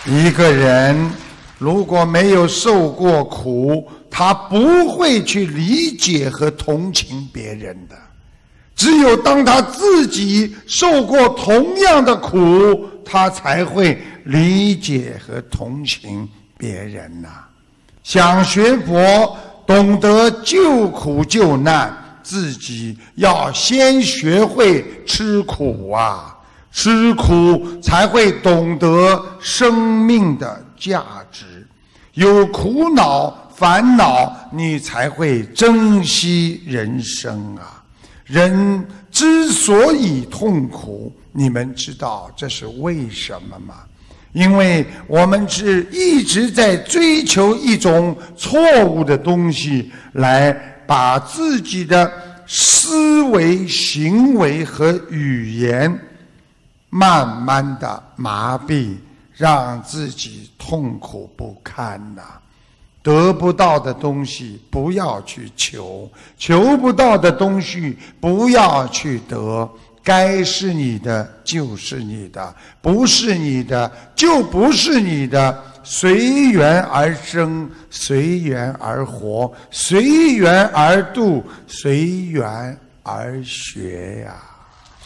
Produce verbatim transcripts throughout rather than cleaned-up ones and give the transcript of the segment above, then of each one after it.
一个人如果没有受过苦，他不会去理解和同情别人的。只有当他自己受过同样的苦，他才会理解和同情别人呐、啊。想学佛，懂得救苦救难，自己要先学会吃苦啊。吃苦才会懂得生命的价值，有苦恼烦恼，你才会珍惜人生啊。人之所以痛苦，你们知道这是为什么吗？因为我们是一直在追求一种错误的东西，来把自己的思维、行为和语言慢慢的麻痹，让自己痛苦不堪呐、啊。得不到的东西不要去求，求不到的东西不要去得。该是你的就是你的，不是你的就不是你的。随缘而生，随缘而活，随缘而度，随缘而学呀、啊。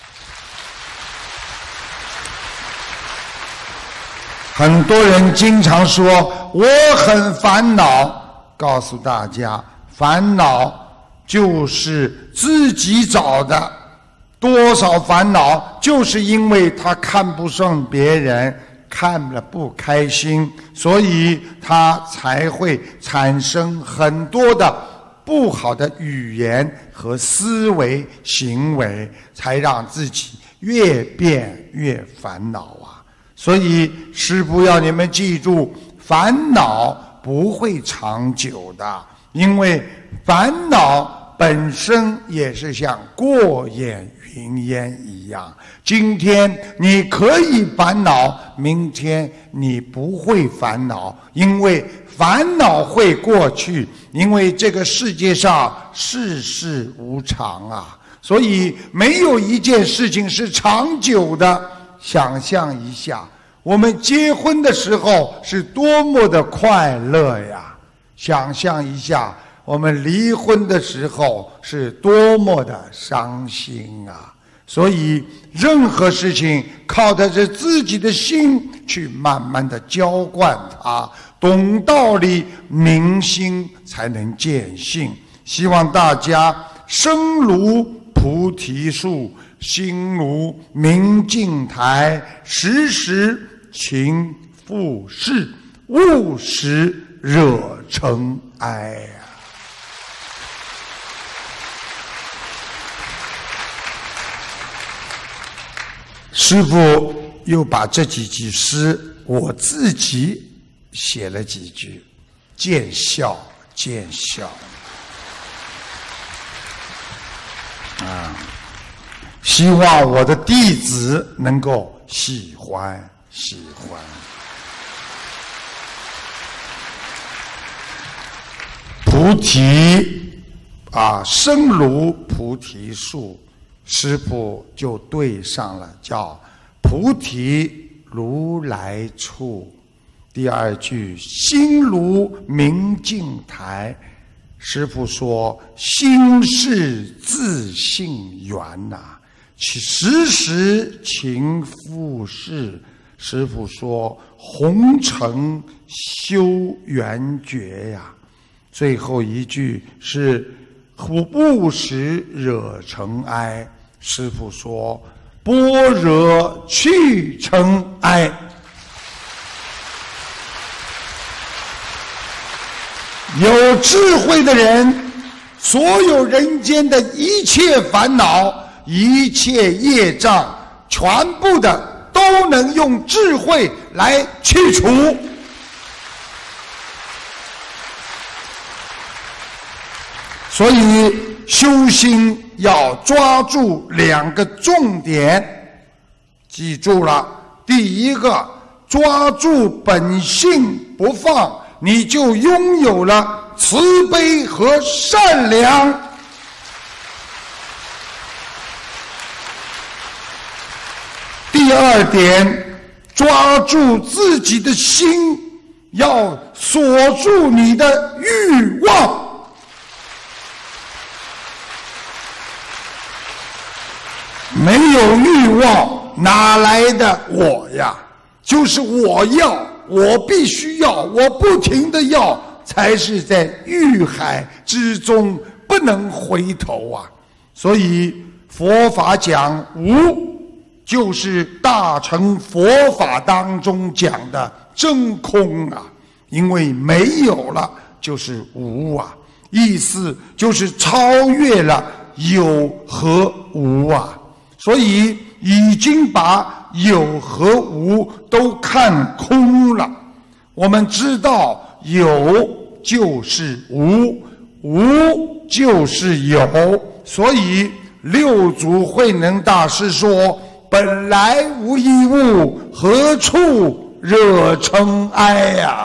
很多人经常说我很烦恼，告诉大家，烦恼就是自己找的。多少烦恼就是因为他看不上别人，看了不开心，所以他才会产生很多的不好的语言和思维行为，才让自己越变越烦恼啊。所以师父要你们记住，烦恼不会长久的，因为烦恼本身也是像过眼云烟一样，今天你可以烦恼，明天你不会烦恼，因为烦恼会过去，因为这个世界上世事无常啊，所以没有一件事情是长久的。想象一下，我们结婚的时候是多么的快乐呀！想象一下，我们离婚的时候是多么的伤心啊！所以任何事情靠的是自己的心去慢慢的浇灌它，懂道理明心才能见性。希望大家身如菩提树，心如明镜台，时时勤拂拭，勿使惹尘埃啊。师父又把这几句诗我自己写了几句，见笑见笑啊，希望我的弟子能够喜欢喜欢。菩提啊，身如菩提树，师父就对上了，叫菩提如来处。第二句心如明镜台，师父说心是自性缘呐、啊，时时勤拂拭。师父说红尘修缘觉呀。最后一句是不使惹尘埃。师父说般若去尘埃。有智慧的人，所有人间的一切烦恼、一切业障，全部的都能用智慧来去除。所以修心要抓住两个重点，记住了，第一个，抓住本性不放，你就拥有了慈悲和善良。第二点， 抓住自己的心，要锁住你的欲望。没有欲望，哪来的我呀？就是我要，我必须要，我不停的要，才是在欲海之中不能回头啊！所以佛法讲无，就是大乘佛法当中讲的真空啊，因为没有了就是无啊，意思就是超越了有和无啊。所以已经把有和无都看空了。我们知道有就是无，无就是有，所以六祖慧能大师说：本来无一物，何处惹尘埃呀？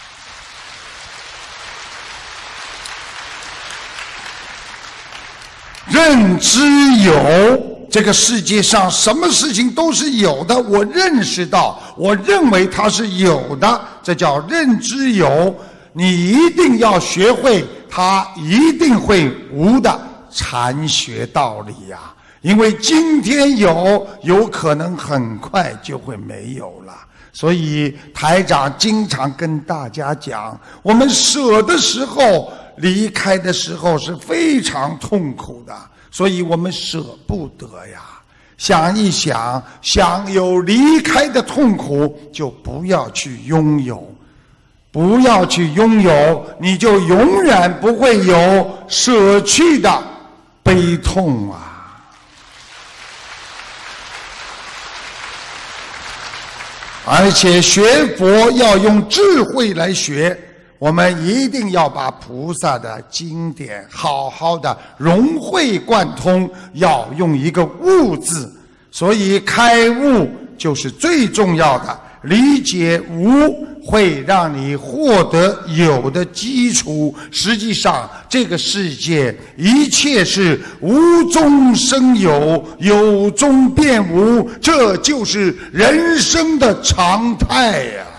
认知有，这个世界上什么事情都是有的，我认识到，我认为它是有的，这叫认知有。你一定要学会它一定会无的禅学道理呀、啊，因为今天有，有可能很快就会没有了。所以台长经常跟大家讲，我们舍的时候，离开的时候是非常痛苦的，所以我们舍不得呀。想一想，想有离开的痛苦，就不要去拥有，不要去拥有，你就永远不会有舍去的悲痛啊。而且学佛要用智慧来学，我们一定要把菩萨的经典好好的融会贯通，要用一个悟字。所以开悟就是最重要的，理解无会让你获得有的基础。实际上这个世界一切是无中生有，有中变无，这就是人生的常态呀、啊。